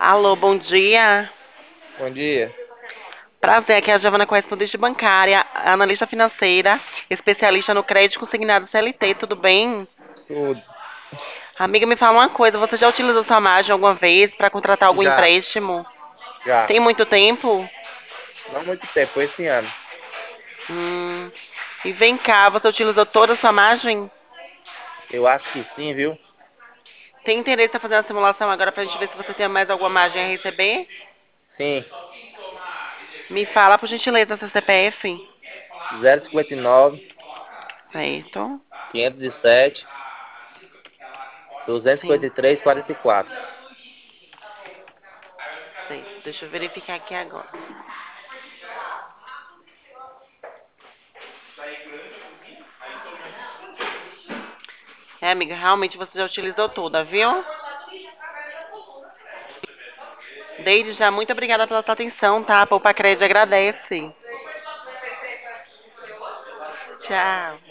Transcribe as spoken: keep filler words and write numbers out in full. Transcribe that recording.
Alô, bom dia. Bom dia. Prazer, aqui é a Giovana, correspondente bancária, analista financeira, especialista no crédito consignado C L T, tudo bem? Tudo. Amiga, me fala uma coisa, você já utilizou sua margem alguma vez para contratar algum Já, empréstimo? já. Tem muito tempo? Não muito tempo, esse ano. Hum. E vem cá, você utilizou toda a sua margem? Eu acho que sim, viu? Tem interesse em fazer uma simulação agora para a gente ver se você tem mais alguma margem a receber? Sim. Me fala, por gentileza, seu C P F. zero cinquenta e nove, Certo. quinhentos e sete, duzentos e cinquenta Sim. e três, quarenta e quatro. Certo. Deixa eu verificar aqui agora. É, amiga, realmente você já utilizou toda, viu? Desde já, muito obrigada pela sua atenção, tá? A Poupa Crédito agradece. Tchau.